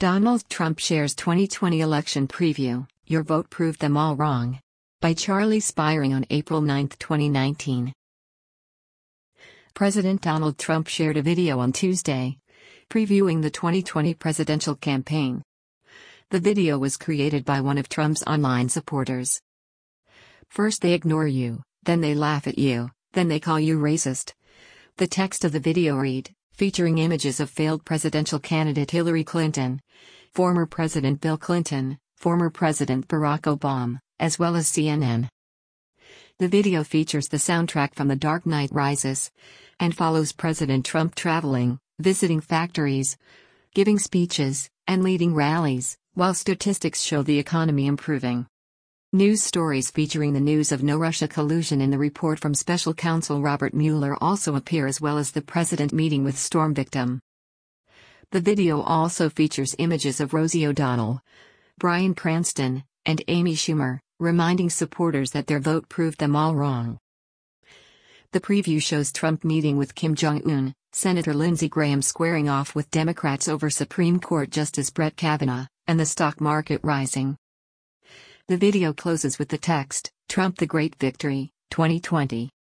Donald Trump shares 2020 election preview, Your Vote Proved Them All Wrong. By Charlie Spiring on April 9, 2019. President Donald Trump shared a video on Tuesday, previewing the 2020 presidential campaign. The video was created by one of Trump's online supporters. First they ignore you, then they laugh at you, then they call you racist. The text of the video read, featuring images of failed presidential candidate Hillary Clinton, former President Bill Clinton, former President Barack Obama, as well as CNN. The video features the soundtrack from The Dark Knight Rises, and follows President Trump traveling, visiting factories, giving speeches, and leading rallies, while statistics show the economy improving. News stories featuring the news of no Russia collusion in the report from Special Counsel Robert Mueller also appear, as well as the president meeting with storm victim. The video also features images of Rosie O'Donnell, Bryan Cranston, and Amy Schumer, reminding supporters that their vote proved them all wrong. The preview shows Trump meeting with Kim Jong-un, Senator Lindsey Graham squaring off with Democrats over Supreme Court Justice Brett Kavanaugh, and the stock market rising. The video closes with the text, Trump the Great Victory, 2020.